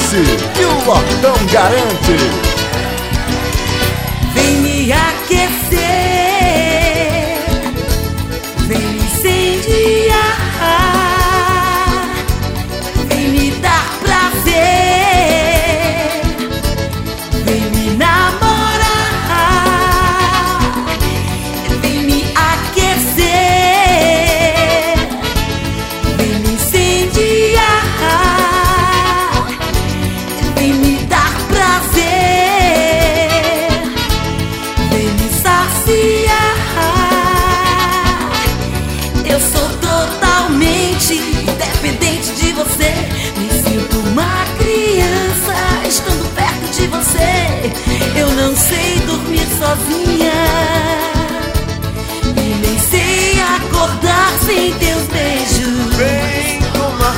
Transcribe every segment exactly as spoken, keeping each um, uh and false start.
Disse que o Lordão garante. Vem me aquecer, vem me incendiar, vem me dar prazer, vem me namorar, vem me aquecer, vem me incendiar, vem me dar prazer, vem me saciar. Eu sou totalmente dependente de você. Me sinto uma criança estando perto de você. Eu não sei dormir sozinha e nem sei acordar sem teus beijos. Vem tomar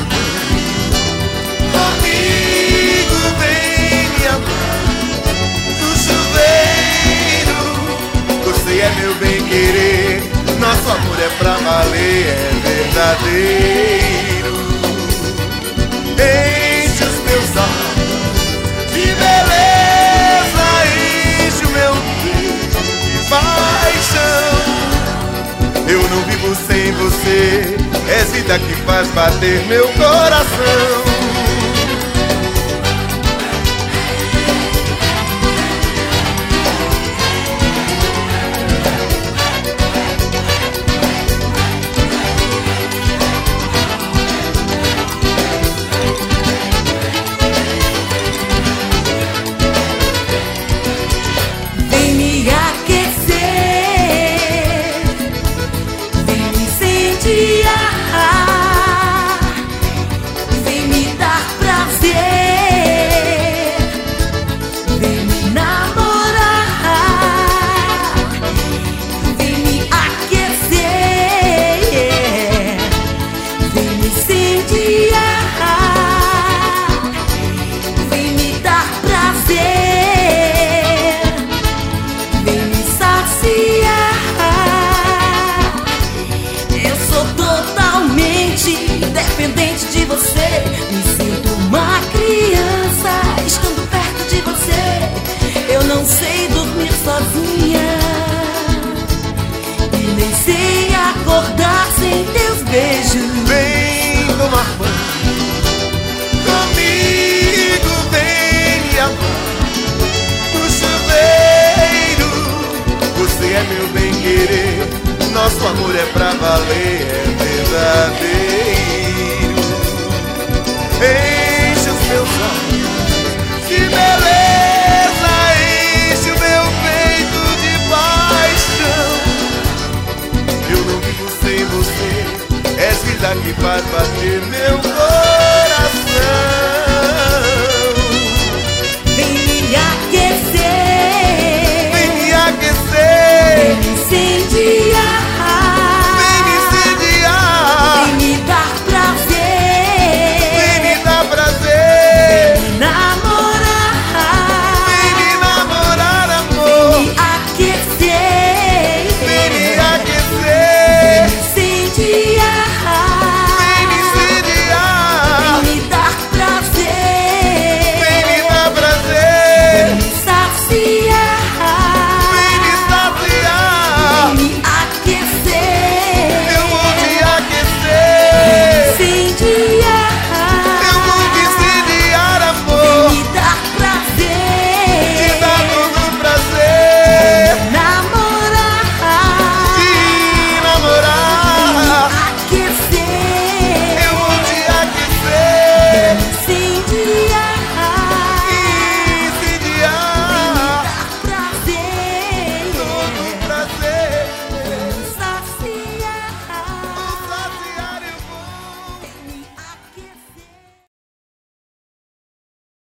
comigo, vem me amar no chuveiro. Você é meu bem-querer, nosso amor é pra valer, é verdadeiro. Enche os meus olhos de beleza, enche o meu peito de paixão. Eu não vivo sem você, és vida que faz bater meu coração. Vem me aquecer, vem me incendiar, vem me dar prazer, vem me namorar, vem me aquecer, vem me incendiar, vem me dar prazer, vem me saciar. Eu sou totalmente dependente de você. Me sinto uma criança estando perto de você. Eu não sei dormir sozinha e nem sei acordar sem teus beijos. Vem tomar banho comigo, vem me amar no chuveiro. Você é meu bem-querer, nosso amor é pra valer, é verdadeiro. Enche os meus olhos de beleza, enche o meu peito de paixão. Eu não vivo sem você, és vida que faz bater meu coração.